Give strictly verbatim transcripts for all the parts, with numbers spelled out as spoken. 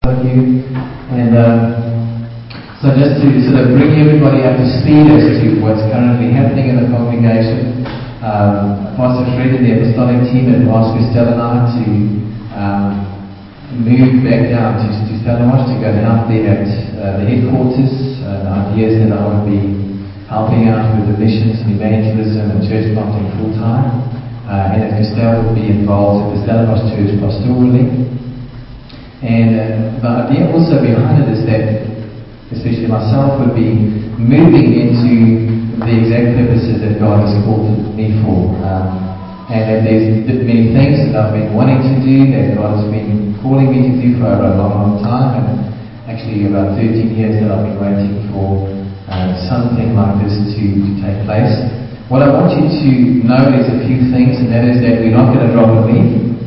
Thank you. And um, so just to sort of bring everybody up to speed as to what's currently happening in the congregation, um, Pastor Fred and the apostolic team have asked Christelle and I to um, move back down to, to Stellenbosch to go and help there at uh, the headquarters. Uh, the idea is that I would be helping out with the missions and evangelism and church planting full time, uh, and that Christelle would be involved with the Stellenbosch church pastorally. And uh, the idea also behind it is that, especially myself, would be moving into the exact purposes that God has called me for. Um, and that there's many things that I've been wanting to do, that God has been calling me to do for a long, long time, and actually about thirteen years that I've been waiting for uh, something like this to, to take place. What I want you to know is a few things, and that is that we're not going to drop a beat.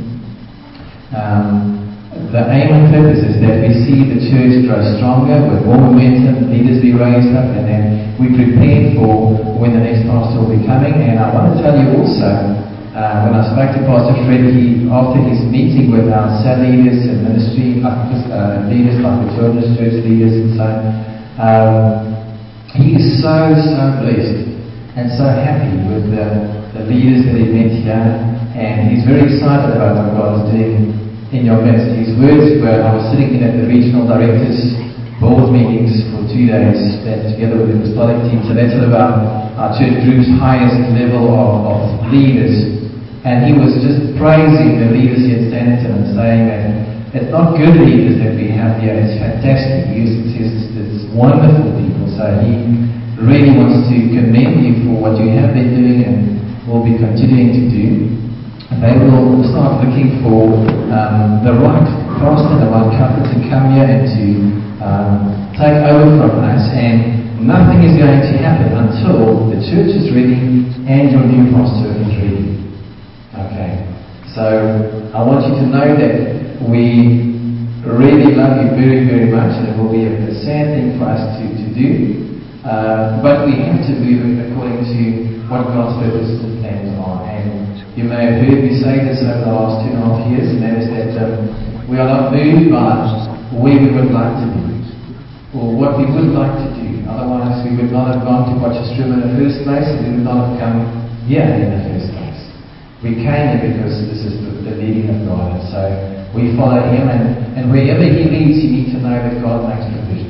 Um, The aim and purpose is that we see the church grow stronger with more momentum, leaders be raised up, and then we prepare for when the next pastor will be coming. And I want to tell you also, uh, when I spoke to Pastor Fred, he, after his meeting with our cell leaders and ministry uh, leaders, like the children's church leaders and so on, um, he is so, so blessed and so happy with the, the leaders that he met here, and he's very excited about what God is doing in your midst. His words were, I was sitting in at the regional directors board meetings for two days that together with the apostolic team, so that's sort of our, our church group's highest level of, of leaders, and he was just praising the leaders here at Standerton and saying that it's not good leaders that we have here, it's fantastic. He says it's, it's wonderful people, so he really wants to commend you for what you have been doing and will be continuing to do. They will start looking for um, the right pastor, the right couple to come here and to um, take over from us, and nothing is going to happen until the church is ready and your new pastor is ready. Okay, so I want you to know that we really love you very, very much, and it will be a, a sad thing for us to, to do, uh, but we have to move according to what God's purposes and plans are. And you may have heard me say this over the last two and a half years, and that is that um, we are not moved by where we would like to be, or what we would like to do. Otherwise, we would not have gone to Potchefstroom in the first place, and we would not have come here in the first place. We came here because this is the, the leading of God, and so we follow Him, and, and wherever He leads, you need to know that God makes provision.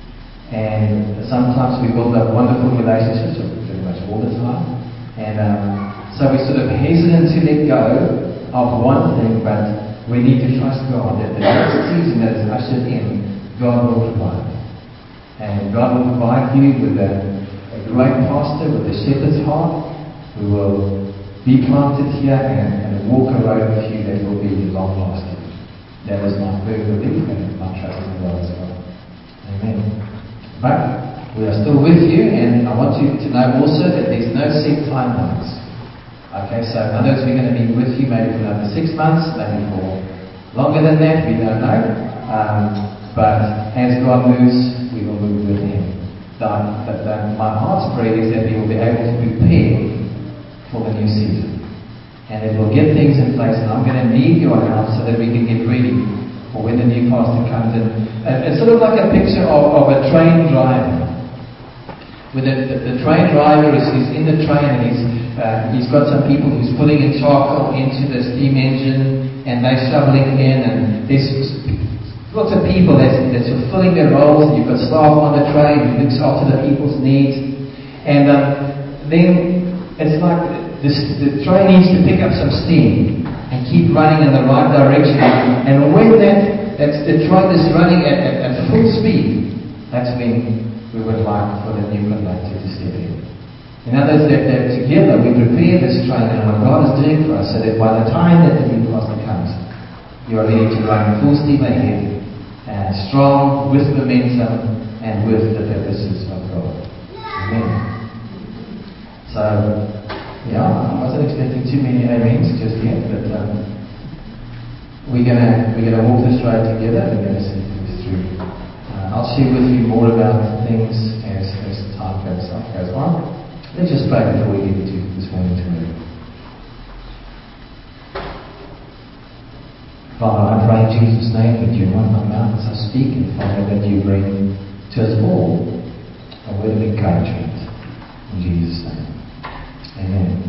And sometimes we build up wonderful relationships, pretty much all the time, and um, so we're sort of hesitant to let go of one thing, but we need to trust God that the next season that is ushered in, God will provide. And God will provide you with a, a great pastor with a shepherd's heart who will be planted here and, and walk a road with you that will be long lasting. That is my firm belief and my trust in God as well. Amen. But we are still with you, and I want you to know also that there's no set timelines. Okay, so in other words, we're going to be with you maybe for another six months, maybe for longer than that, we don't know. Um, but as God moves, we will move with Him. That, that, that my heart's prayer is that we will be able to prepare for the new season. And that we'll get things in place, and I'm going to need your help so that we can get ready for when the new pastor comes in. It's sort of like a picture of, of a train driver. When the, the, the train driver is, is in the train, and he's Uh, he's got some people who's putting in charcoal into the steam engine, and they're shoveling in, and there's lots of people that's, that's fulfilling their roles, and you've got staff on the train who looks after the people's needs, and um, then it's like this, the train needs to pick up some steam and keep running in the right direction, and when that that's, the train is running at, at, at full speed, that's when we would like for the new conductor to step in. In other words, that, that together we prepare this train and what God is doing for us, so that by the time that the new pastor comes, you are ready to run full steam ahead, and strong, with momentum, and with the purposes of God. Amen. So, yeah, I wasn't expecting too many amens just yet, but um, we're gonna we're gonna walk this road together. We're gonna see this through. Uh, I'll share with you more about things as as time goes on. Goes on. Let's just pray before we get into this morning's word. Father, I pray in Jesus' name that you anoint my mouth as I that you bring to us all a word of encouragement. In Jesus' name. Amen.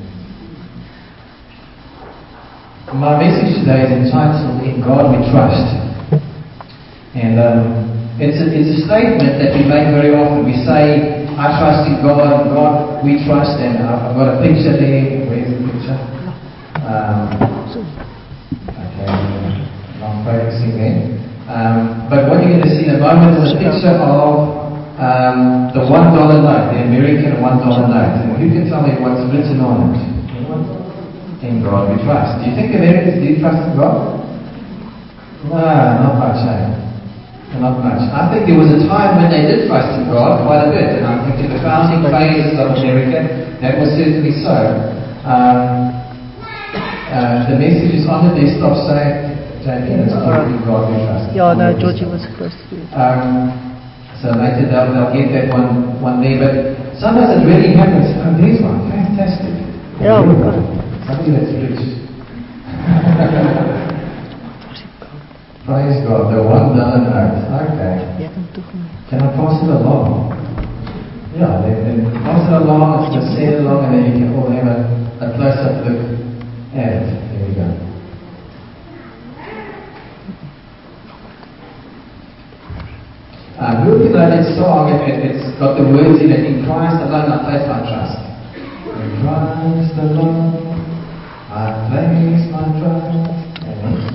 My message today is entitled, In God We Trust. And um, it's, a, it's a statement that we make very often. We say, I trust in God, and God we trust, and I've got a picture there. Where's the picture? Um, okay, not focusing there. Um, but what you're going to see in a moment is a picture of um, the one dollar note, the American one dollar note. And who can tell me what's written on it? In God we trust. Do you think Americans do trust in God? No, not much, eh? Not much. I think there was a time when they did trust in God quite a bit, and I think in the founding phases of America, that was certainly so. Um, uh, the message is on the desktop saying, J P, it's called In God We Trust. Yeah, no, Georgie was supposed to do it. Um, so later they'll, they'll get that one, one there, but sometimes it really happens. Oh, there's one. Fantastic. Yeah, we've got it. Somebody that's rich. Praise God, the one dollar note. Okay. Can I pass it along? Yeah, then, then pass it along, it's just send it along, and then you can all have a, a close-up look at it. There we go. Um, who of you know that song? It, it, it's got the words in it, In Christ alone I place my trust. In Christ alone I place my trust. Amen.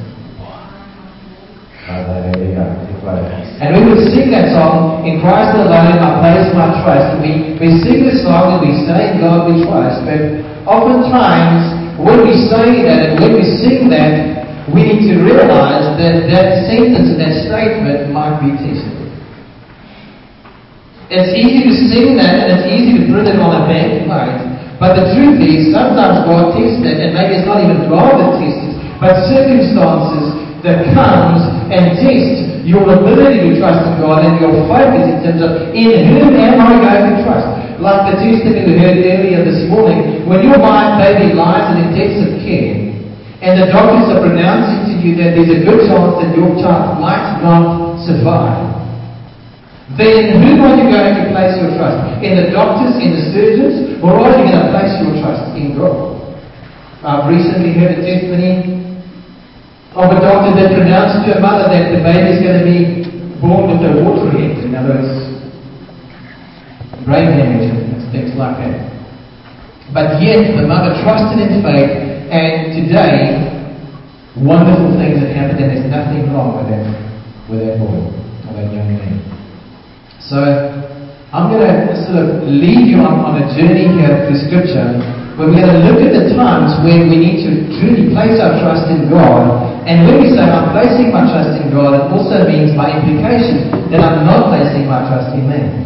Oh, there you go. And we would sing that song, In Christ alone I place my trust. And we, we sing the song and we say, In God we trust. But oftentimes, when we say that and when we sing that, we need to realize that that sentence and that statement might be tested. It's easy to sing that and it's easy to put it on a banknote. But the truth is, sometimes God tests that, and maybe it's not even God that tests it, but circumstances that comes and tests your ability to trust in God and your focus in terms of, in whom am I going to trust? Like the testimony we heard earlier this morning, when your baby lies in intensive care, and the doctors are pronouncing to you that there's a good chance that your child might not survive, then who are you going to place your trust? In the doctors, in the surgeons, or are you going to place your trust in God? I've recently heard a testimony of a doctor that pronounced to a mother that the baby is going to be born with a water head, in other words, brain hemorrhage and things like that. But yet the mother trusted in faith, and today wonderful things have happened, and there's nothing wrong with that, with that boy or that young man. So I'm going to sort of lead you on, on a journey here through Scripture, where we're going to look at the times when we need to truly place our trust in God. And when we say I'm placing my trust in God, it also means by implication that I'm not placing my trust in man,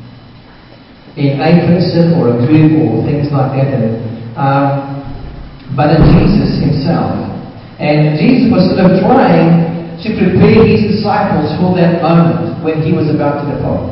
in a person or a group or things like that, and, um, but in Jesus Himself. And Jesus was sort of trying to prepare His disciples for that moment when He was about to depart.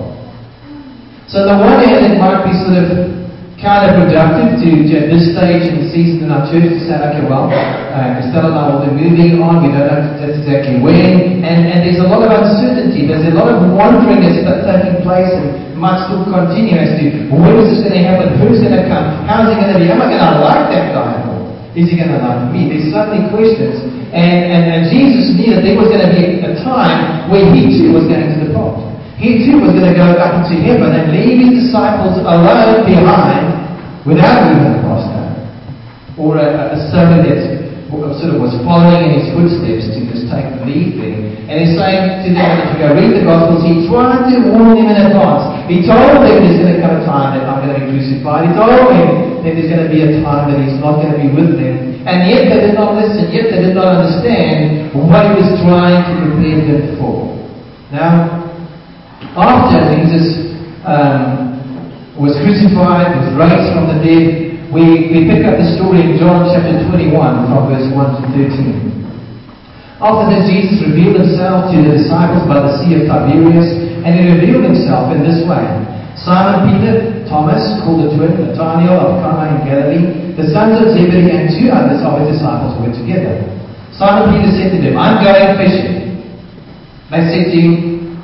So on the one hand, it might be sort of counterproductive to, to at this stage in the season in our church to say, okay, well, uh, Estelle and I will be moving on, we don't know just exactly when, and, and there's a lot of uncertainty, there's a lot of wandering that's taking place and might still continue as to when is this going to happen, who's going to come, how's it going to be, am I going to like that guy, or is he going to like me? There's so many questions, and, and, and Jesus knew that there was going to be a time where He too was going to depart. He too was going to go up into heaven and leave His disciples alone behind without even a pastor or a, a servant that sort of was following in His footsteps to just take leave there. And He's saying to them, if you go read the Gospels, He tried to warn them in advance. He told them there's going to come a time that I'm going to be crucified. He told them that there's going to be a time that He's not going to be with them. And yet they did not listen. Yet they did not understand what He was trying to prepare them for. Now, after Jesus um, was crucified, was raised from the dead, we, we pick up the story in John chapter twenty-one from verse one to thirteen. After this, Jesus revealed Himself to the disciples by the Sea of Tiberias, and He revealed Himself in this way. Simon Peter, Thomas, called the twin, Nathanael of Cana in Galilee, the sons of Zebedee, and two others of His disciples were together. Simon Peter said to them, I'm going fishing. They said to Him,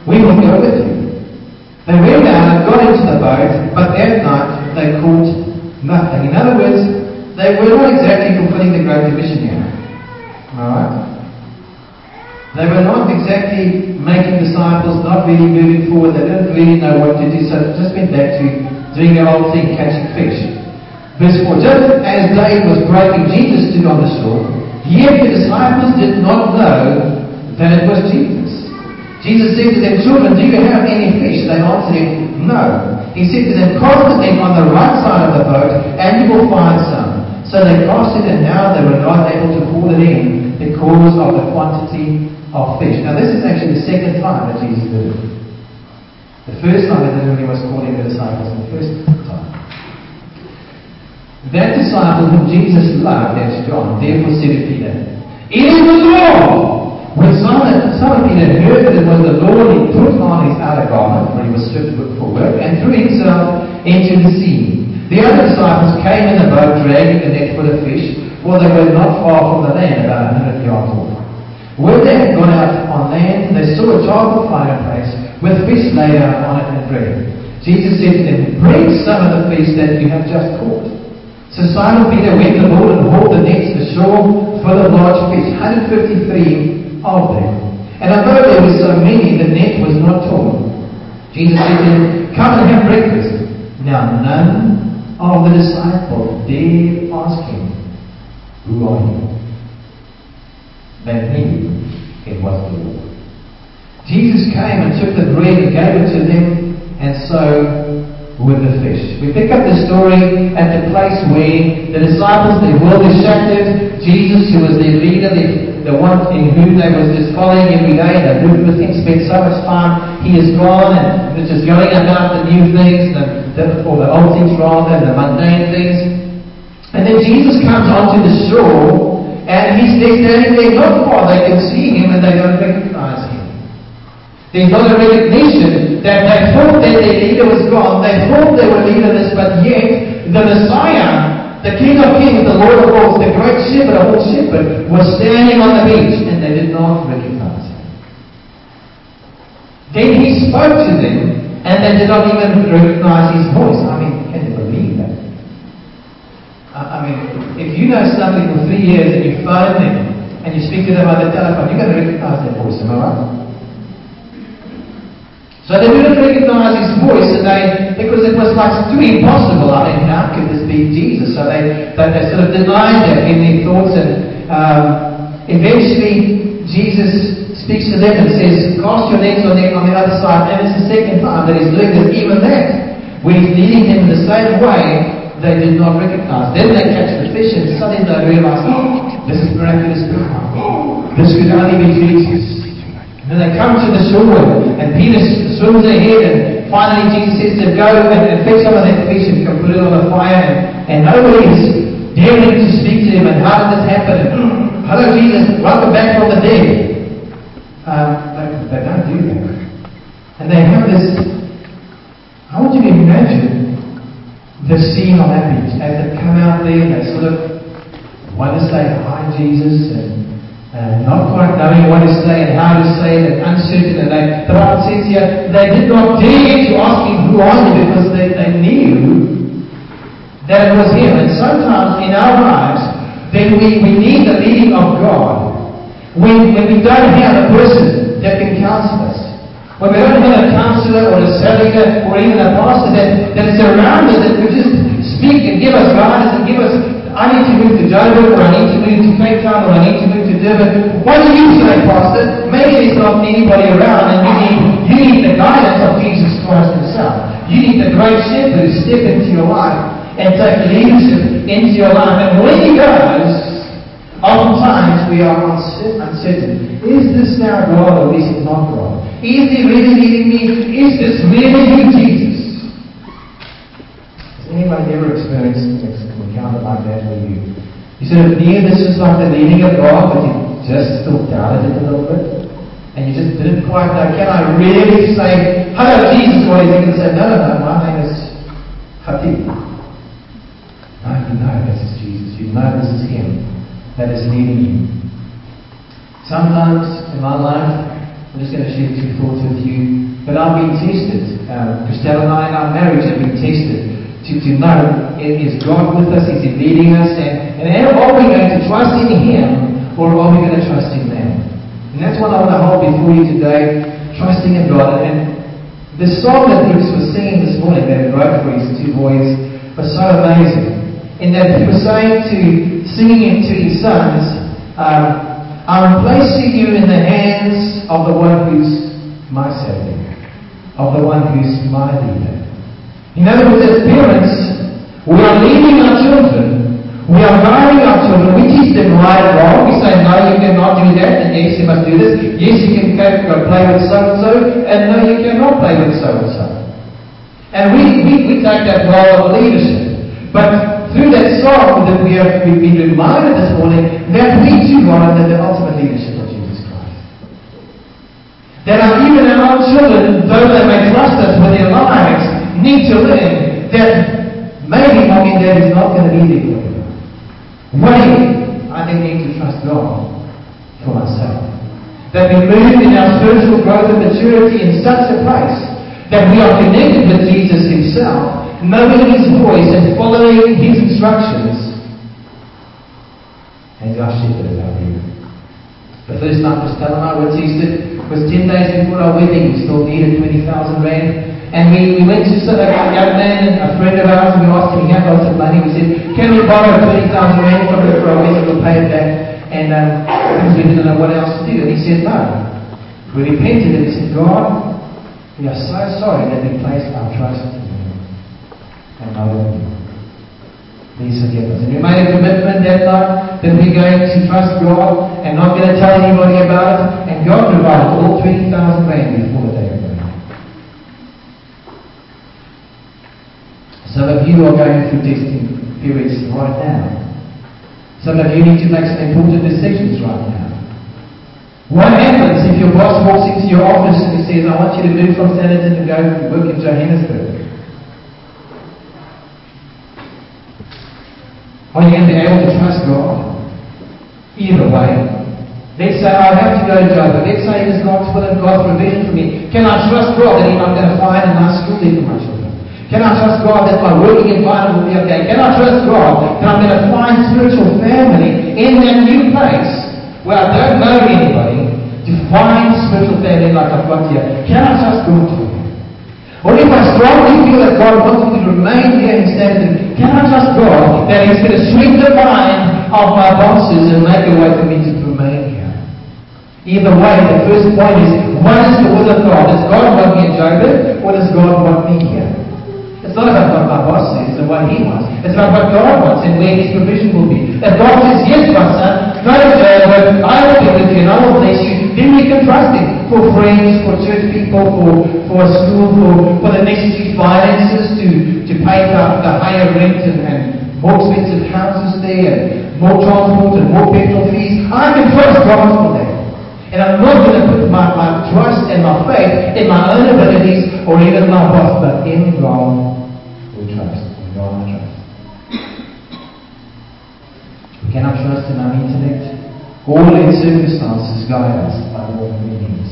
We will go with you. They went out and got into the boat, but that night they caught nothing. In other words, they were not exactly fulfilling the Great Commission here. Alright? They were not exactly making disciples, not really moving forward. They didn't really know what to do, so it just went back to doing their old thing, catching fish. Verse four, just as day was breaking, Jesus stood on the shore, yet the disciples did not know that it was Jesus. Jesus said to them, children, do you have any fish? They answered him, no. He said to them, cast the net on the right side of the boat, and you will find some. So they cast it, and now they were not able to haul it in because of the quantity of fish. Now this is actually the second time that Jesus did it. The first time is when he was calling the disciples the first time. That disciple whom Jesus loved, that's John, therefore said to Peter, it is the Lord! When Simon, Simon Peter heard that it was the Lord, he put on his outer garment, for he was stripped for work, and threw himself into the sea. The other disciples came in the boat, dragging the net full of fish, for they were not far from the land, about a hundred yards off. When they had gone out on land, they saw a table fireplace with fish laid out on it and bread. Jesus said to them, bring some of the fish that you have just caught. So Simon Peter went aboard and hauled the nets to shore full of large fish, one hundred fifty-three of them. And although there were so many, the net was not torn. Jesus said to them, come and have breakfast. Now none of the disciples dared ask him, who are you? They knew it was the Lord. Jesus came and took the bread and gave it to them, and so with the fish. We pick up the story at the place where the disciples, their world is shattered. Jesus, who was their leader, the, the one in whom they was just following every day, they moved with him, spent so much time, he is gone, and they're just going about the new things, the, the, or the old things rather, the mundane things. And then Jesus comes onto the shore, and he's there standing there, not far, they can see him, and they don't recognize him. There's not a recognition that they thought that their leader was gone. They thought they were leaderless, but yet the Messiah, the King of Kings, the Lord of Lords, the great shepherd, the whole shepherd, was standing on the beach, and they did not recognize him. Then he spoke to them, and they did not even recognize his voice. I mean, can you believe that? I mean, if you know somebody for three years and you phone them and you speak to them on the telephone, you're going to recognize their voice, am I right? So they didn't recognize his voice, and they, because it was like too impossible. I mean, how could this be Jesus? So they, they, they sort of denied that in their thoughts, and um, eventually Jesus speaks to them and says, cast your nets on the, on the other side. And it's the second time that he's doing this. Even that, when he's leading them in the same way, they did not recognize. Then they catch the fish, and suddenly they realize, oh, this is miraculous power. This could only be Jesus. And they come to the shore, and Peter swims ahead, and finally Jesus says to him, go and, and fetch some of that fish and come put it on the fire, and, and nobody is daring to speak to him. And how did this happen? And, hello Jesus, welcome back from the dead. Um, they, they don't do that. And they have this, I want you to imagine the scene on that beach. As they come out there, they sort of want to say hi Jesus, and Uh, not quite knowing what to say and how to say it, and uncertain. And they, the Bible says here, they did not dare to ask him, who are you? Because they, they knew that it was him. And sometimes in our lives, then we, we need the leading of God. When, when we don't have a person that can counsel us. When we don't have a counselor or a leader or even a pastor that, that is around us, that could just speak and give us guidance and give us, I need to move to Joburg, or I need to move to Cape Town, or I need to move to Durban. What do you say, Pastor? Maybe there's not anybody around, and you need, you need the guidance of Jesus Christ himself. You need the great shepherd to step into your life and take leadership into your life. And when he goes, oftentimes we are uncertain. Is this now God, or is it not God? Is he really leading me? Is this really you, Jesus? Has anybody ever experienced an encounter like that where you, you sort of knew this was like the leading of God, but you just still doubted it a little bit? And you just didn't quite know, can I really say, hello Jesus, or is he going to say, no, no, no, my name is Khatib. No, you know this is Jesus. You know this is him that is leading you. Sometimes in my life, I'm just going to share two thoughts with you. that I'm being tested. Um, Christelle and I in our marriage have been tested to, to know, is God with us? Is He leading us? And, and are we going to trust in Him, or are we going to trust in them? And that's what I want to hold before you today, trusting in God. And the song that Bruce was singing this morning that he wrote for his two boys was so amazing. In that he was saying to, singing it to his sons, um, I'm placing you in the hands of the one who's my Savior, of the one who's my leader. In other words, as parents, we are leading our children, we are guiding our children, we teach them right and wrong. We say, no, you cannot do that, and yes, you must do this. Yes, you can go, go play with so-and-so, and no, you cannot play with so-and-so. And we, we, we take that role of leadership. But through that song that we have we've been reminded this morning, that we too are under the ultimate leadership of Jesus Christ. That our, even our own children, though they may trust us with their lives, need to learn that maybe mommy and dad is not going to be there for them. Wait, I then need to trust God for myself. That we move in our spiritual growth and maturity in such a place that we are connected with Jesus Himself, knowing His voice and following His instructions as our shepherd, as our leader. The first time Christelle and I were tested was ten days before our wedding. We still needed twenty thousand rand. And we, we went to a young man, a friend of ours, and we asked him, he had lots of money. We said, can we borrow twenty thousand rand from you for our wedding? We'll pay it back. And um, because we didn't know what else to do. And he said, no. We repented and we said, God, we are so sorry that we placed our trust in you and not in you. Please forgive us. And we made a commitment that night that we're going to trust God and not going to tell anybody about it. And God provided all twenty thousand rand before the day of the wedding. Some of you are going through testing periods right now. Some of you need to make some important decisions right now. What happens if your boss walks into your office and he says, I want you to move from Standerton and go work in Johannesburg? Are you going to be able to trust God? Either way. Let's say I have to go to Joburg. Let's say it is God's will and God's provision for me. Can I trust God that I'm going to find a nice school there for my children? Can I trust God that my working environment will be okay? Can I trust God that I'm going to find spiritual family in that new place where I don't know anybody, to find spiritual family like I've got here? Can I trust God for that? Or if I strongly feel that God wants me to remain here in Standerton, can I trust God that He's going to swing the mind of my bosses and make a way for me to remain here? Either way, the first point is, what is the will of God? Does God want me in Joburg, or does God want me here? It's not about what my boss says and what he wants. It's about what God wants and where His provision will be. If God says, yes, my son, go to Joburg, I will be with you and I will bless you, then we can trust Him for friends, for church people, for, for a school, for, for the necessary finances to, to pay the, the higher rent and, and more expensive houses there and more transport and more petrol fees. I can trust God for that. And I'm not going to put my, my trust and my faith in my own abilities or even my boss, but in God we trust. In God we trust. We cannot trust in our intellect. All in circumstances guide us by all we need.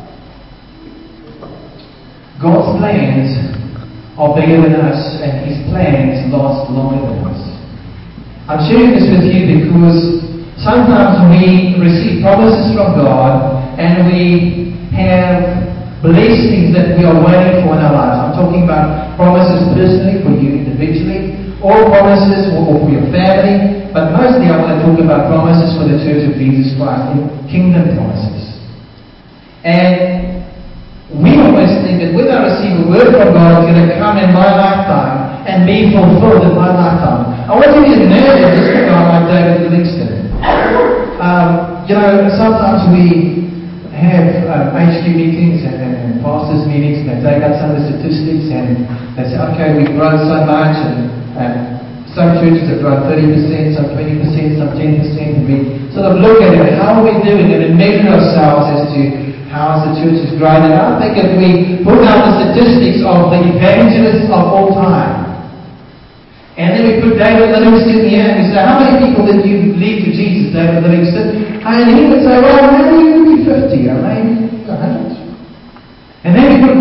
God's plans are bigger than us, and His plans last longer than us. I'm sharing this with you because sometimes we receive promises from God and we have blessings that we are waiting for in our lives. I'm talking about promises personally for you individually, or promises for, or for your family, but mostly I want to talk about promises for the Church of Jesus Christ, kingdom promises. And we always think that when I receive a word from God, it's going to come in my lifetime and be fulfilled in my lifetime. I want you to imagine this guy like David Livingston. Um, you know, sometimes we have um, H Q meetings and, and, and pastors meetings, and they take out some of the statistics and they say, okay, we've grown so much, and, and some churches have grown thirty percent, some twenty percent, some ten percent, and we sort of look at it, how are we doing, and we measure ourselves as to how has the church has grown. And I think if we put out the statistics of the evangelists of all time, and then we put David Livingston here and we say, how many people did you lead to Jesus, David Livingston? And he would say, well, maybe it could be fifty or maybe a hundred. And then we put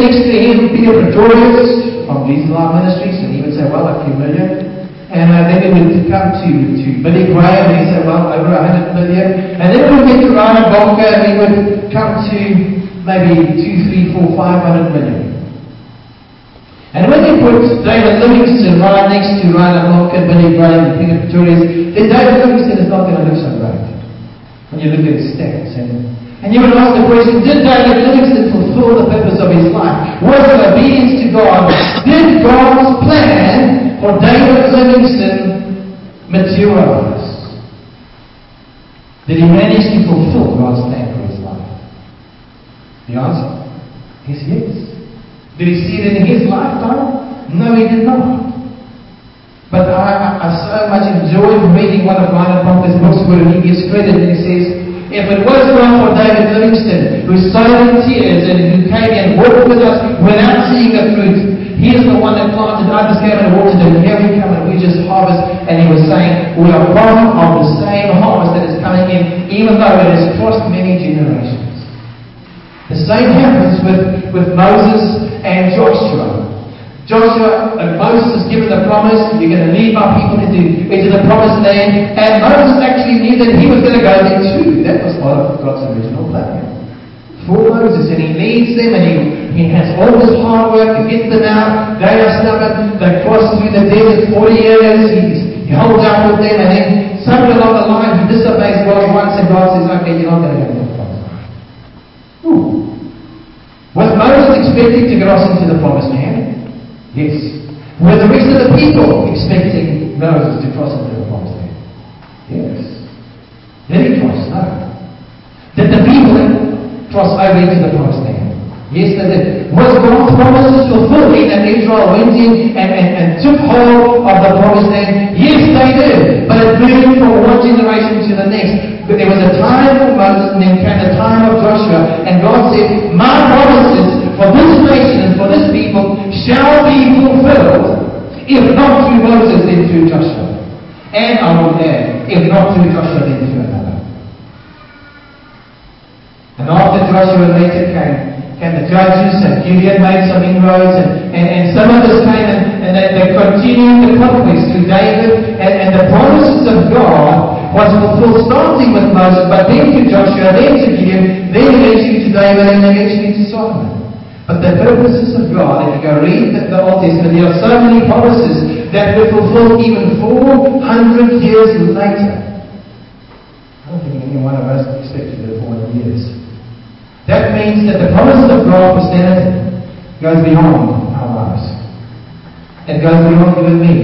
next to him Peter Pretorius from Jesus Life Ministries, and he would say, well, a few million. And uh, then he would come to, to Billy Graham, and he said, well, over a hundred million. And then we would get to Ryan Bonker, and he would come to maybe two, three, four, five hundred million. And when you put David Livingstone right next to Ryan Bonker, Billy Graham, and Peter Pretorius, then David Livingstone is not going to look so great when you look at his stats. And, and you would ask the question, did David Livingstone fulfill the purpose of his life? Was it obedience to God? Did God's plan for David Livingstone materialize? Did he manage to fulfill God's plan for his life? The answer is yes. Did he see it in his lifetime? No, he did not. But I, I, I so much enjoyed reading one of Reinhard Bonker's books where he gives credit and he says, if it was not for David Livingstone, who sowed in tears and who came and walked with us without seeing the fruit, he is the one that planted, I just came and watered, and here we come and we just harvest. And he was saying, we are part of the same harvest that is coming in, even though it has crossed many generations. The same happens with, with Moses and Joshua. Joshua and Moses is given the promise, you're going to lead my people into, into the promised land. And Moses actually knew that he was going to go there too. That was part of God's original plan for Moses. And he leads them and he, he has all this hard work to get them out. They are stubborn. They cross through the desert forty years. He, he holds out with them, and then somewhere along the line he disobeys God once, and God says, okay, you're not going to go to the promised land. Was Moses expecting to cross into the promised land? Yes. Were the rest of the people expecting Moses to cross into the promised land? Yes. Did he cross? No. Did the people cross over into the promised land? Yes, they did. Was God's promises fulfilled in that Israel went in and, and, and took hold of the promised land? Yes, they did. But it moved from one generation to the next. But there was a time for Moses, and then came the time of Joshua, and God said, my promises for this nation and for this people shall be fulfilled, if not through Moses, then through Joshua. And I will add, if not through Joshua, then through another. And after Joshua later came, came the judges, and Gideon made some inroads, and, and, and some others came, and, and they, they continued the conquest through David, and, and the promises of God was fulfilled starting with Moses, but then to Joshua, then to Gideon, then eventually to David, and eventually to Solomon. But the purposes of God, if you go read the, the Old Testament, there are so many promises that were fulfilled even four hundred years later. I don't think any one of us expected it four hundred years. That means that the promises of God for Stanton goes beyond our lives. It goes beyond you and me.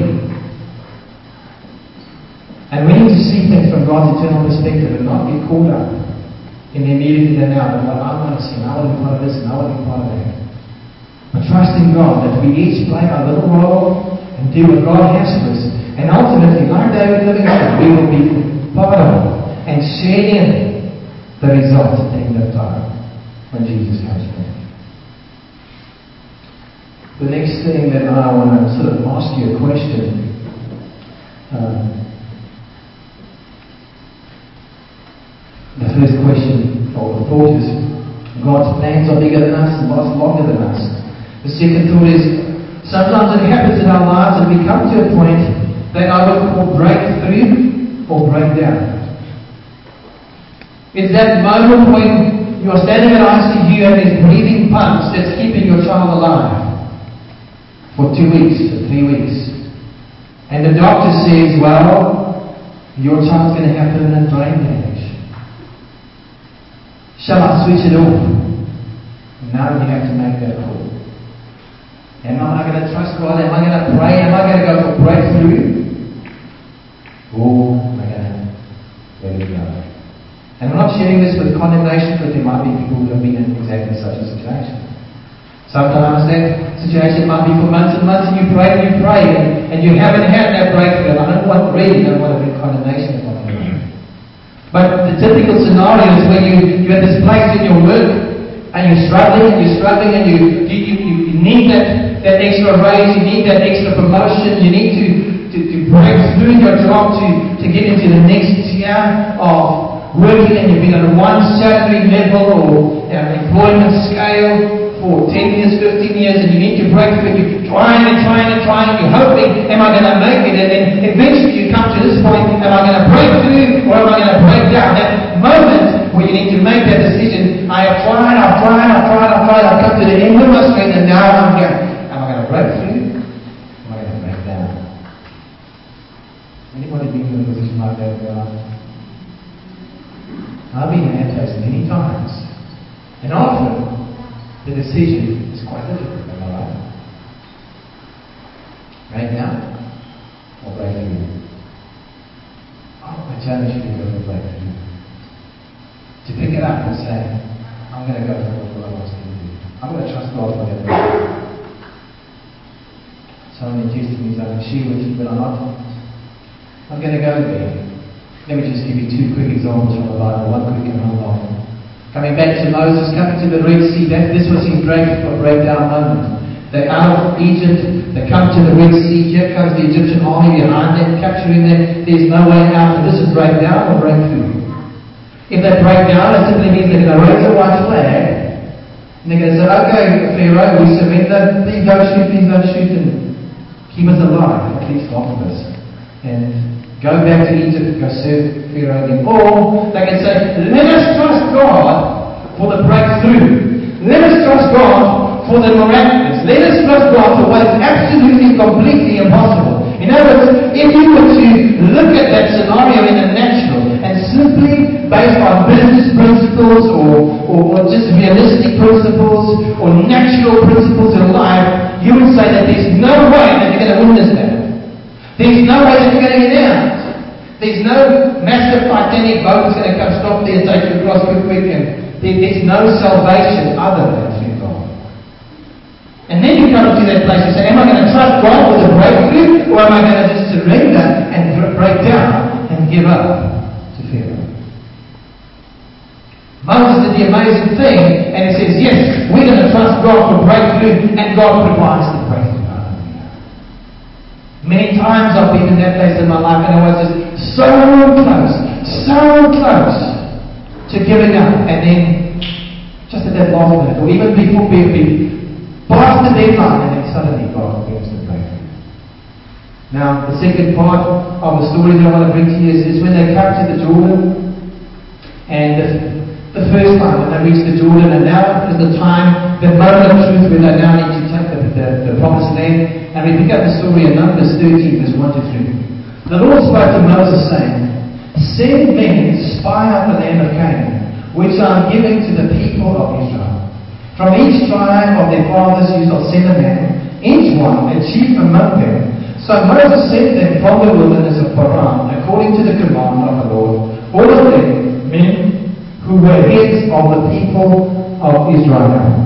And we need to see things from God's eternal perspective and not get caught up in the immediate and the now, and what I want to see, and I want to be part of this, and I want to be part of that. But trust in God that we each play our little role and do what God has for us. And ultimately, like David Livingstone, we will be part of and share in the results at the end of time when Jesus comes back. The next thing that I want to sort of ask you a question. Um, The first question, or the thought is, God's plans are bigger than us and last longer than us. The second thought is, sometimes it happens in our lives that we come to a point that I would call breakthrough or breakdown. It's that moment when you are standing at I C U and there's breathing pumps that's keeping your child alive for two weeks or three weeks. And the doctor says, well, your child's going to have permanent brain damage. Shall I switch it off? Now you have to make that call. Am I going to trust God? Am I going to pray? Am I going to go for breakthrough? Or am I going to let it go? And I'm not sharing this with condemnation, because there might be people who have been in exactly such a situation. Sometimes that situation might be for months and months, and you pray and you pray, and, and you haven't had that breakthrough. And I don't want, really don't want to bring condemnation upon you. But the typical scenario is where you, you're at this place in your work, and you're struggling, and you're struggling, and you, you, you, you need that, that extra raise, you need that extra promotion, you need to, to, to break through your job to, to get into the next tier of working, and you've been on one salary level or you know, employment scale for ten years, fifteen years, and you need to break through, and you're trying and trying and trying, and you're hoping, am I going to make it? And then eventually you come to this point, am I going to break through, or am I going to break down? That moment where you need to make that decision, I have tried, I've tried, I've tried, I've tried, I've come to the end of my strength, and now I'm here. Am I going to break through? Am I going to break down? Anybody been in a position like that in their life? I've been in that place many times. And often, the decision is quite difficult. Am I right? Break down or break through? Oh, I challenge you to go for breakthrough. To pick it up and say, I'm going to go for what I want to do. I'm going to trust God for that. So many testimonies I can share with you, but I'm not. I'm going to go there. Let me just give you two quick examples from the Bible, one quick and one long. Coming back to Moses, coming to the Red Sea, that this was his break or breakdown moment. They're out of Egypt, they come to the Red Sea, here comes the Egyptian army behind them, capturing them, there's no way out, and this is breakdown or breakthrough. If they break down, it simply means they're going to raise a white flag, and they're going to say, okay, Pharaoh, we surrender, please don't shoot, please don't shoot, and keep us alive, at least half of us. And go back to Egypt, go serve Pharaoh again. Or they can say, let us trust God for the breakthrough. Let us trust God for the miraculous. Let us trust God for what is absolutely, completely impossible. In other words, if you were to look at that scenario in the natural and simply based on business principles or, or, or just realistic principles or natural principles in life, you would say that there's no way that you're going to win this battle. There's no way that you're going to get out. There's no massive Titanic boat that's going to come stop there and take you across quick, quick, and there, there's no salvation other than through God. And then you come to that place and say, am I going to trust God for the breakthrough, or am I going to just surrender and break down and give up to Pharaoh? Moses did the amazing thing, and he says, yes, we're going to trust God for breakthrough, and God provides the breakthrough. Many times I've been in that place in my life and I was just so close, so close to giving up, and then just at that last minute, or even before being past the deadline, and then suddenly God brings the breakthrough. Now, the second part of the story that I want to bring to you is, is when they come to the Jordan, and the, the first time when they reach the Jordan, and now is the time, the moment of truth when they now need to take the, the, the promised land. And we pick up the story in Numbers thirteen, verse one to three. The Lord spoke to Moses, saying, send men to spy out the land of Canaan, which I am giving to the people of Israel. From each tribe of their fathers you shall send a man, each one a chief among them. So Moses sent them from the wilderness of Paran, according to the command of the Lord, all of them men who were heads of the people of Israel.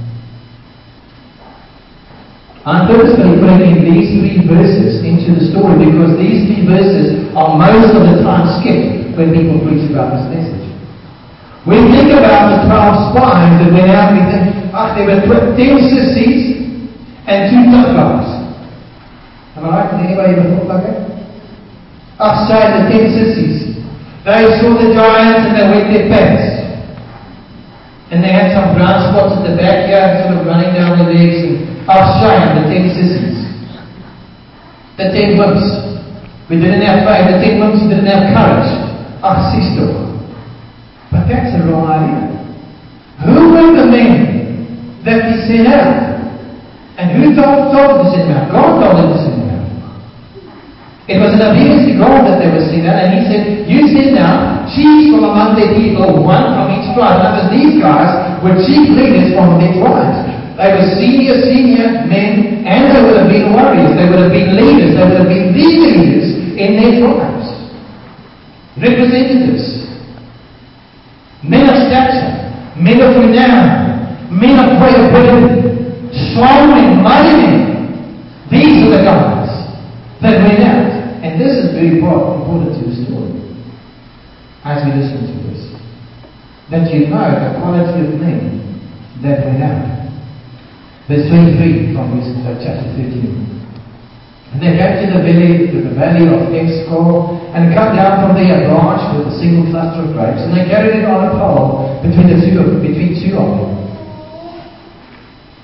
I'm purposely putting in these three verses into the story because these three verses are most of the time skipped when people preach about this message. We think about the twelve spies that went out, we think, ah, there were ten sissies and two tough guys. Am I right? Did anybody ever thought like that? Ah, say the ten sissies. They saw the giants and they wet their pants. And they had some brown spots at the back here, sort of running down the legs, and ah, shame, the ten sissies. The ten wimps. We didn't have faith. The ten wimps didn't have courage. Ah, sister. But that's a wrong idea. Who were the men that we sent out? And who told, told them to send them out? God told them to send them out. It was an obedience to God that they were sent out, and He said, you send out chiefs from among their people, one from each tribe. In other words, these guys were chief leaders from their tribes. They were senior, senior men, and they would have been warriors. They would have been leaders. They would have been the leaders in their tribes. Representatives. Men of stature. Men of renown. Men of credibility. Strong men, mighty men. These are the guys that went out. And this is very important to the story. As we listen to this. That you know the quality of men that went out. Verse twenty-three from verse, uh, chapter thirteen. And they came to the valley, the valley of Eshcol, and cut down from there a branch with a single cluster of grapes, and they carried it on a pole between the two of, between two of them.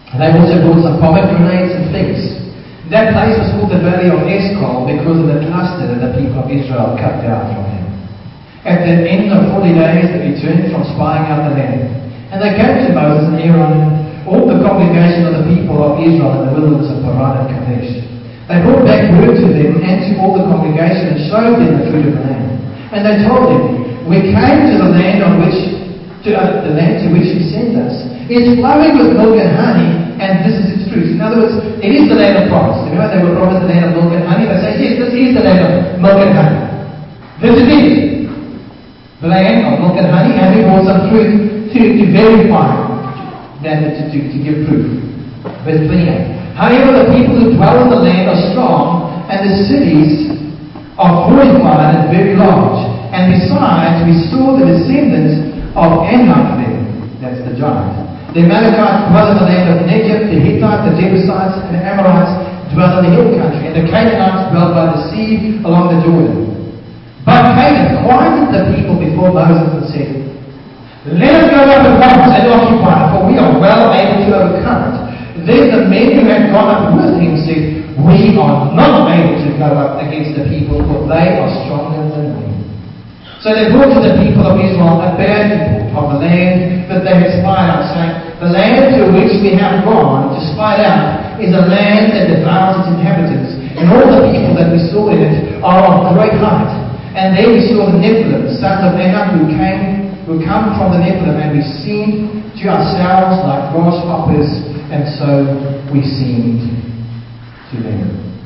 And they also brought some pomegranates and figs. That place was called the Valley of Eshcol because of the cluster that the people of Israel cut down from him. At the end of forty days, they returned from spying out the land. And they came to Moses and Aaron and all the congregation of the people of Israel in the wilderness of Paran and Kadesh. They brought back word to them and to all the congregation and showed them the fruit of the land. And they told them, we came to the land on which, to uh, the land to which he sent us. It's flowing with milk and honey, and this is its fruit. In other words, it is the land of promise. Remember, they were promised the land of milk and honey. They say, yes, this is the land of milk and honey. This it is. The land of milk and honey, and we brought some fruit to, to verify that, to, to, to give proof. Verse twenty-eight. However, the people who dwell in the land are strong, and the cities are fortified and very large. And besides, we saw the descendants of Anak there. That's the giant. The Amalekites dwell in the land of Negev, the Hittites, the Jebusites, and the Amorites dwell in the hill country, and the Canaanites dwell by the sea along the Jordan. But Caleb quieted the people before Moses and said, let us go up at once and occupy it, for we are well able to overcome it. Then the men who had gone up with him said, we are not able to go up against the people, for they are stronger than we. So they brought to the people of Israel a bad report of the land that they had spied out, saying, the land to which we have gone to spy out is a land that devours its inhabitants, and all the people that we saw in it are of great height. And there we saw the Nephilim, the sons of Anak, who came, who come from the Nephilim, and we seemed to ourselves like grasshoppers, and so we seemed to them.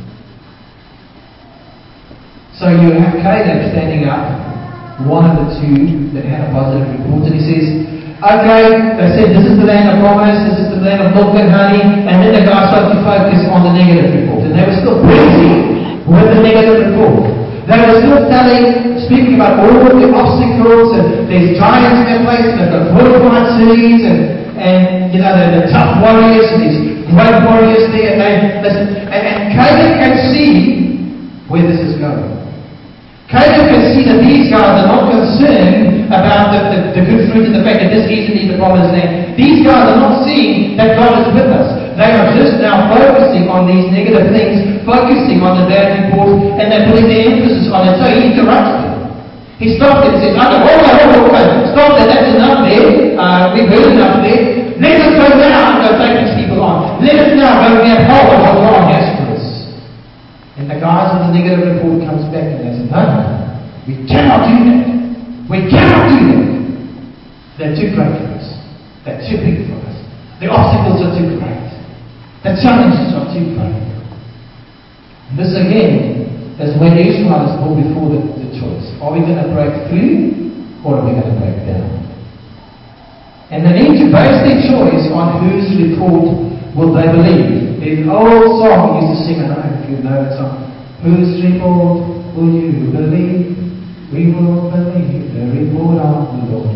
So you have Caleb standing up, one of the two that had a positive report, and he says, okay, they said this is the land of promise, this is the land of milk and honey, and then the guys started to focus on the negative report, and they were still busy with the negative report. They were still telling, speaking about all of the obstacles, and there's giants in their place, and they've got fortified cities, and, and you know, the, the tough warriors, and these great warriors there, and they listen, and, and Caleb can see where this is going. Caleb can see that these guys are not concerned about the, the, the good fruit and the fact that this is indeed the promised land. These guys are not seeing that God is with us. They are just now focusing on these negative things, focusing on the bad report, and they're putting their emphasis on it. So he interrupts them. He stops it and says, okay, hold on, hold on, hold on. Stop there, that's enough there. Uh, we've heard enough there. Let us go now and go take these people on. Let us now go get hold of what God has for us. And the guys with the negative report comes back and they say, no, we cannot do that. We cannot do that. They're too great for us. They're too big for us. The obstacles are too great. The challenges are too great. And this again is when Israel is brought before the, the choice. Are we going to break through or are we going to break down? And they need to base their choice on whose report will they believe. There's an old song we used to sing, I don't know if you know that song. Whose report will you believe? We will believe the report of the Lord.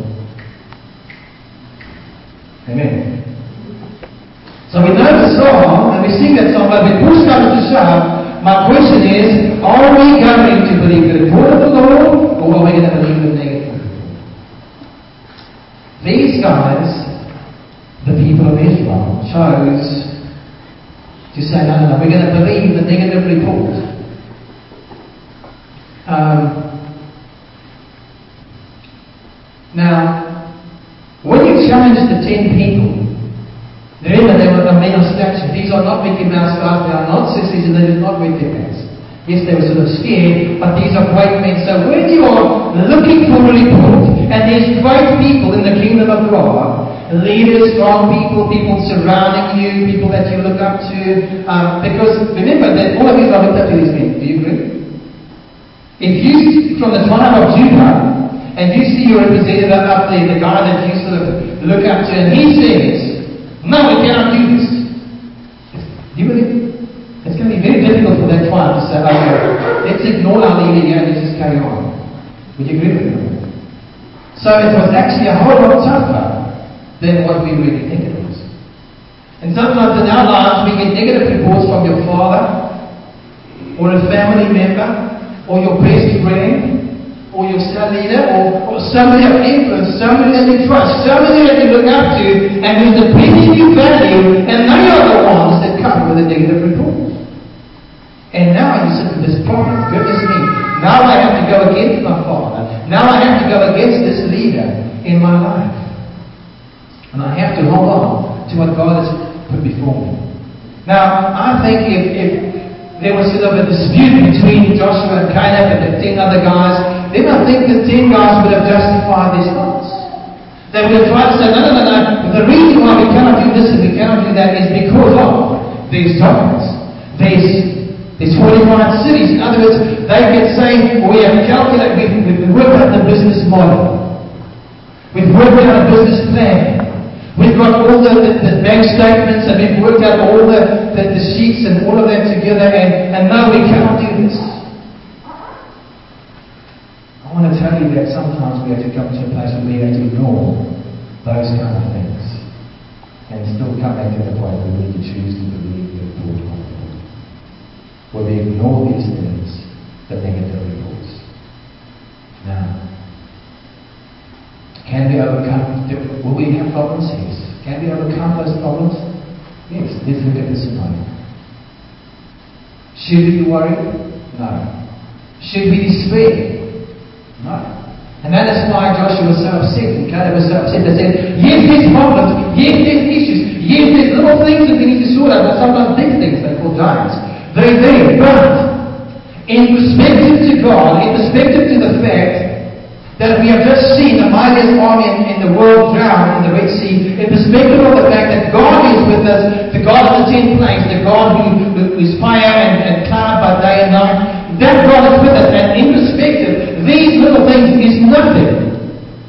Amen. So we know the song and we sing that song, but when push comes to shove, my question is, are we going to believe the report of the Lord or are we going to believe the negative report? These guys, the people of Israel, chose to say, no, no, no, we're going to believe the negative report. Um, now, when you challenge the ten people, remember they were a men of stature. These are not Mickey Mouse guys, they are not sissies, and they did not wear their pants. Yes, they were sort of scared, but these are great men. So when you are looking for a report, and there's great people in the kingdom of God, leaders, strong people, people surrounding you, people that you look up to, um, because remember that all of these are looked up to these men. Do you agree? If you, from the tribe of Judah, and you see your representative up there, the guy that you sort of look up to, and he says, no, we cannot do this. Do you believe? It's going to be very difficult for that tribe to say, okay, let's ignore our leader here and let's just carry on. Would you agree with me? So it was actually a whole lot tougher than what we really think it was. And sometimes in our lives we get negative reports from your father, or a family member, or your best friend, or your cell leader, or, or somebody of influence, somebody that you trust, somebody that you look up to, and whose opinion you value, and they are the ones that come with a negative report. And now you sit with this problem, goodness me, now I have to go against my father, now I have to go against this leader in my life. And I have to hold on to what God has put before me. Now, I think if, if there was sort of a dispute between Joshua and Caleb and the ten other guys, then I think the ten guys would have justified their stance. They would have tried to say, no, no, no, no, the reason why we cannot do this and we cannot do that is because of these giants. There's, there's forty-five cities. In other words, they could say, we have calculated, we've, we've worked out the business model. We've worked out a business plan. We've got all the, the, the bank statements and we've worked out all the, the, the sheets and all of that together, and, and no, we cannot do this. I want to tell you that sometimes we have to come to a place where we have to ignore those kind of things and still come back to the point where we can choose to believe the report of the Lord. Where we ignore these things, the negative reports. Now, can we overcome, will we have problems? Yes. Can we overcome those problems? Yes. Let's look at this scenario. Should we be worried? No. Should we despair? No. And that is why Joshua was so upset and Caleb was so upset. They said, yes, there's problems, yes, there's issues, yes, there's little things that we need to sort out, but sometimes big things they call giants. They're there, but in perspective to God, in perspective to the fact that we have just seen the mightiest army in, in the world drown in the Red Sea, in perspective of the fact that God is with us, the God of the ten plagues, the God who, who is fire and, and cloud by day and night, that God is with us, and in perspective, these little things is nothing.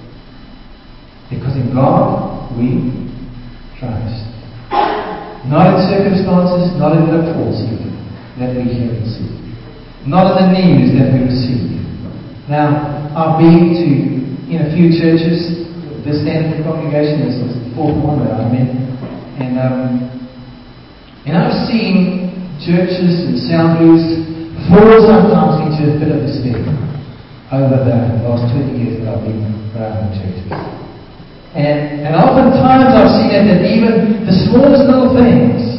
Because in God, we trust. Not in circumstances, not in the reports even, that we hear and see. Not in the news that we receive. Now, I've been to in a few churches. This Stanford congregation is the fourth one that I'm in, and um, and I've seen churches and sound booths fall sometimes into a bit of despair over the last twenty years that I've been around in churches. And and oftentimes I've seen it that even the smallest little things.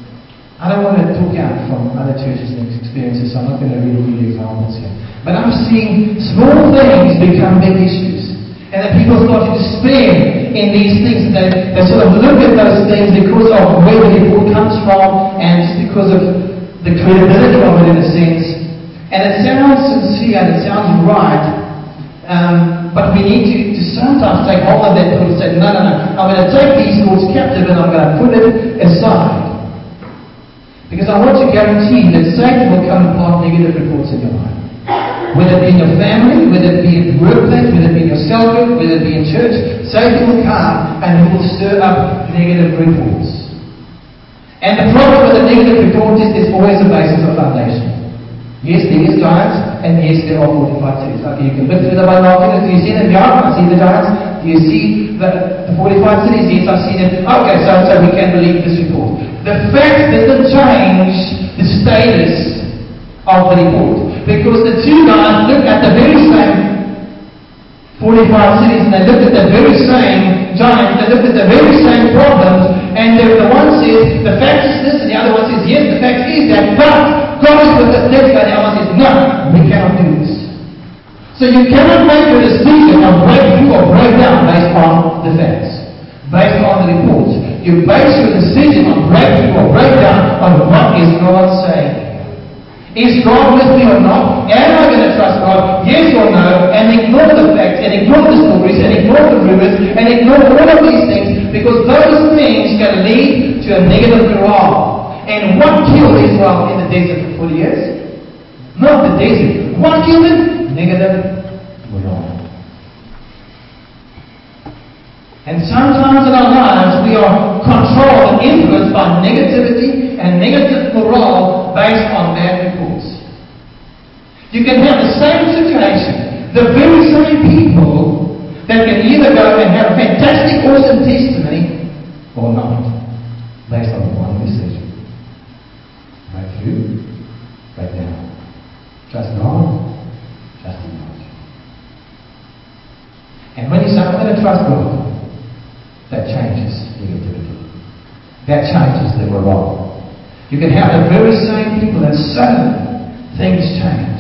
I don't want to talk out from other churches and experiences, so I'm not going to really give you examples here. But I'm seeing small things become big issues. And that people start to despair in these things. They, they sort of look at those things because of where the report comes from and just because of the credibility of it in a sense. And it sounds sincere and it sounds right. Um, but we need to, to sometimes take hold of that thought and say, no, no, no. I'm going to take these thoughts captive and I'm going to put it aside. Because I want to guarantee that Satan will come and plant negative reports in your life. Whether it be in your family, whether it be in the workplace, whether it be in your cell group, whether it be in church, Satan will come and he will stir up negative reports. And the problem with the negative report is there's always a basis of foundation. Yes, there is giants, and yes, there are forty-five cities. Okay, you can look through the binoculars. Do you see them? Yeah, I see the giants. Do you see the, the forty-five cities? Yes, I see them. Okay, so, so we can believe this report. The fact doesn't change the status of the report. Because the two guys look at the very same forty-five cities and they look at the very same giants, they look at the very same problems, and the, the one says the fact is this and the other one says yes, the fact is that, but God is with us. Next guy, the other one says no, we cannot do this. So you cannot make a decision of breakthrough or breakdown based on the facts, based on the reports. You base your decision on breakthrough or breakdown on what is God saying. Is God with me or not? Am I going to trust God? Yes or no? And ignore the facts, and ignore the stories, and ignore the rumors, and ignore all of these things, because those things can lead to a negative morale. And what killed Israel in the desert for forty years? Not the desert. What killed it? Negative morale. And sometimes in our lives we are controlled and influenced by negativity and negative morale based on bad reports. You can have the same situation, the very same people that can either go and have a fantastic, awesome testimony or not, based on one decision. Break through, break down. Trust God, trust in God. I'm going to trust God. That changes negativity. That changes the morale. You can have the very same people and suddenly things change.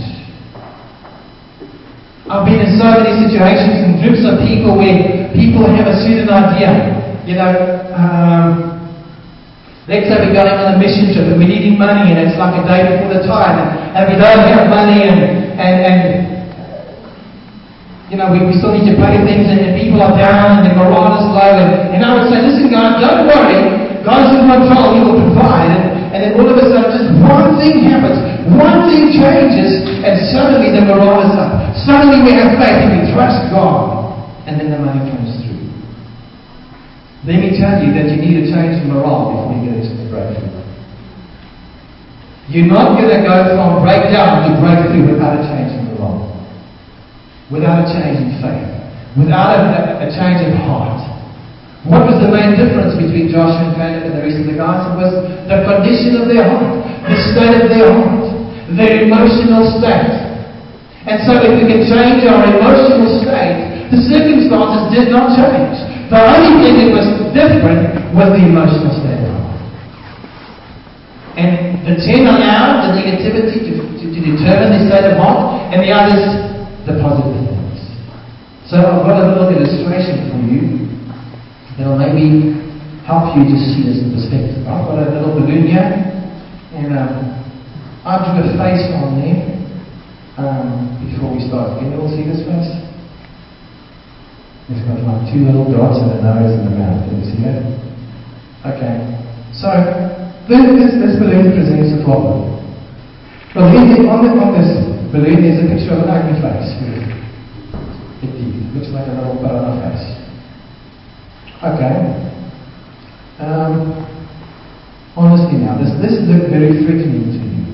I've been in so many situations and groups of people where people have a certain idea. You know, um, let's say we're going on a mission trip and we're needing money and it's like a day before the tide and, and we don't have money and, and, and you know, we, we still need to pay things and, and people are down and the morale is low and, and I would say, listen guys, don't worry, God's in control, He will provide. And, and then all of a sudden just one thing happens, one thing changes and suddenly the morale is up. Suddenly we have faith and we trust God and then the money comes through. Let me tell you that you need to change the morale before you get into the breakthrough. You're not going to go from breakdown to breakthrough without a change in morale, without a change in faith, without a, a change in heart. What was the main difference between Joshua and Caleb and the rest of the guys? It was the condition of their heart, the state of their heart, their emotional state. And so if we can change our emotional state, the circumstances did not change. The only thing that was different was the emotional state of heart. And the ten allowed the negativity to, to, to determine the state of heart, and the others the positive things. So I've got a little illustration for you that will maybe help you to see this in perspective. I've got a little balloon here, and um, I drew a face on there um, before we start. Can you all see this face? It's got like two little dots and a nose and a mouth. Can you see that? Okay. So this, this, this balloon presents a problem. Well, on, the, on this balloon there's a picture of an ugly face. It looks like a little piranha face. Okay. Um, honestly now, does this look very threatening to you?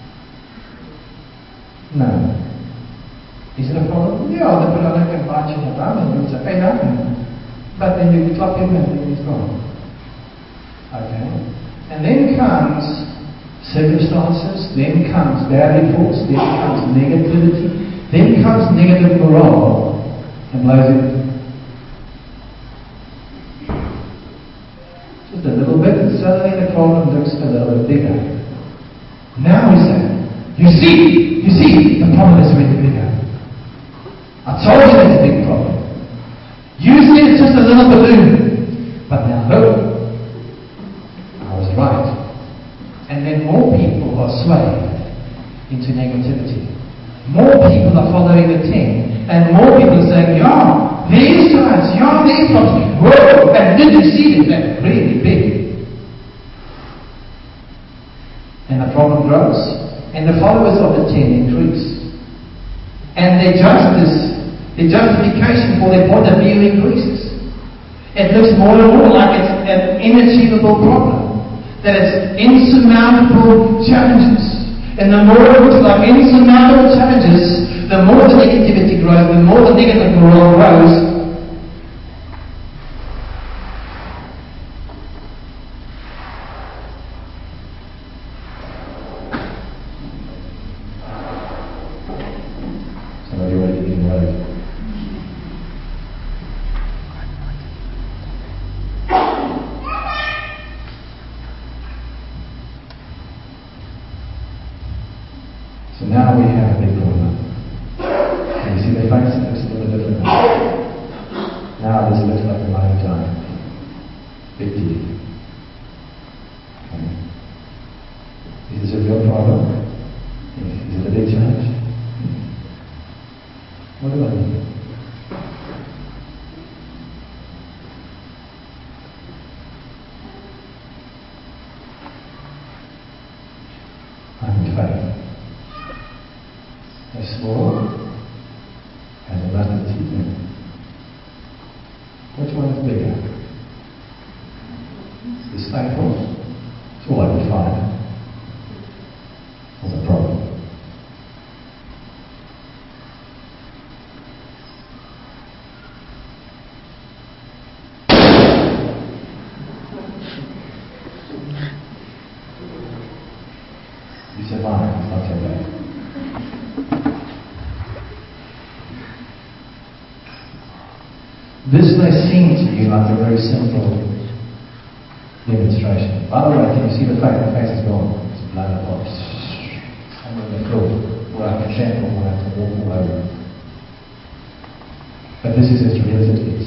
No. Is it a problem? Yeah, the piranha can bite you in the bum and you'll say, hey, nothing. But then you clap him and then he's gone. Okay. And then comes circumstances, then comes bad reports, then comes negativity, then comes negative morale and blows it. Just a little bit, and suddenly the problem looks a little bit bigger. Now we say, you see, you see, the problem is really bigger. I told you it's a big problem. You said it's just a little balloon. But now look, I was right. And then more people are swayed into negativity. More people are following the ten. And more people are saying, yeah, there's giants, yeah, there's problems. Whoa, and did you see that? That's really big. And the problem grows. And the followers of the ten increase. And their justice, their justification for their point of view increases. It looks more and more like it's an inachievable problem. That it's insurmountable challenges. And the more it looks like insurmountable challenges, the more the negativity grows, the more the negative morale grows. Somebody already getting worried. So now we have a big problem. Can you see the face? It looks a little bit different. Now this looks like a lion giant. Big teeth. Okay. Is this a real problem? Is it a big challenge? What do I mean? I'm in faith. As small as a mustard seed. Which one is bigger? Is this faithful? It's all I can find. Or the problem? You survive, it's not so bad. This may seem to you like a very simple demonstration. By the way, can you see the face? The face is gone. It's blood upon somewhere on the floor, where I can trample, where I can walk all over. But this is as real as it is.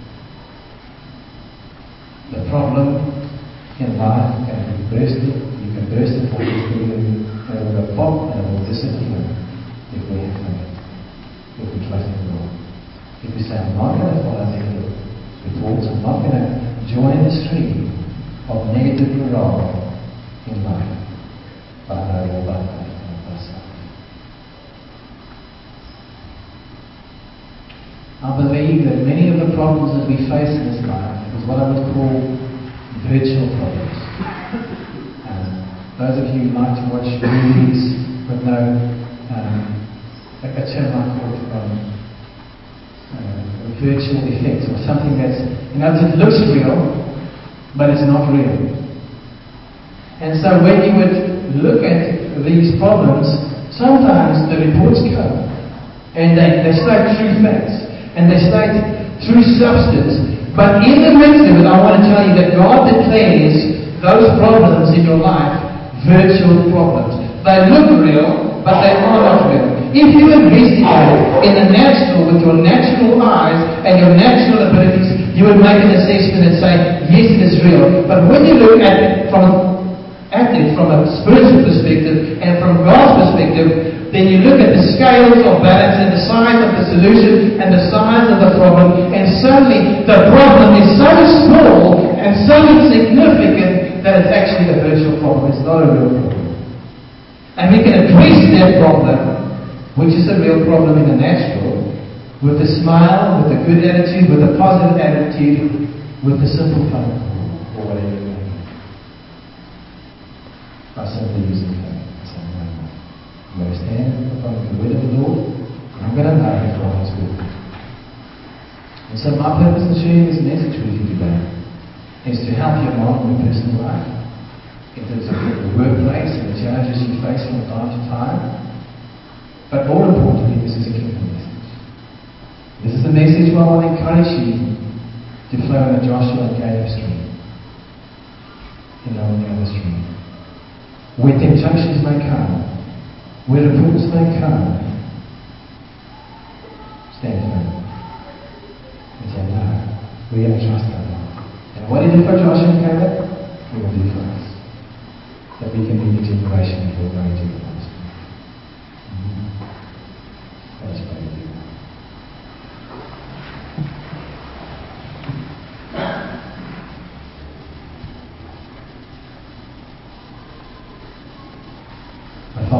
The problem in life can be bursted. You can burst it like this balloon, and it will go pop, and it will disappear if we have faith, if we trust in God. If we say, I'm not going to follow negative reports, I'm not going to join the stream of negative morale in life, but I know all by faith and by sight. I believe that many of the problems that we face in this life is what I would call virtual problems. Um, those of you who like to watch movies would know um, a, a term I call it um, uh, virtual effects, or something that's, you know, it looks real, but it's not real. And so when you would look at these problems, sometimes the reports come and they, they state true facts and they state true substance. But in the midst of it, I want to tell you that God declares those problems in your life virtual problems. They look real, but they are not real. If you investigate in the natural with your natural eyes and your natural abilities, you would make an assessment and say, yes, it is real. But when you look at it from, at it from a spiritual perspective and from God's perspective, then you look at the scales of balance and the size of the solution and the size of the problem, and suddenly the problem is so small and so insignificant that it's actually a virtual problem. It's not a real problem. And we can address that problem, which is a real problem in the natural, with a smile, with a good attitude, with a positive attitude, with a simple phone call, or whatever it may be. By simply using faith. I'm going to stand upon the word of the Lord, and I'm going to know that God is with me. And so my purpose in sharing this message with you today is to help you along in your personal life, in terms of the workplace and the challenges you face from time to time. But more importantly, this is a kingdom message. This is a message where I want to encourage you to flow in the Joshua and Caleb stream, and not the other stream. Where temptations may come, where reports may come, stand firm and say, no, we're going to trust our God. And what He did for Joshua and Caleb, He will do for us. That we can be the generation that will go into the past.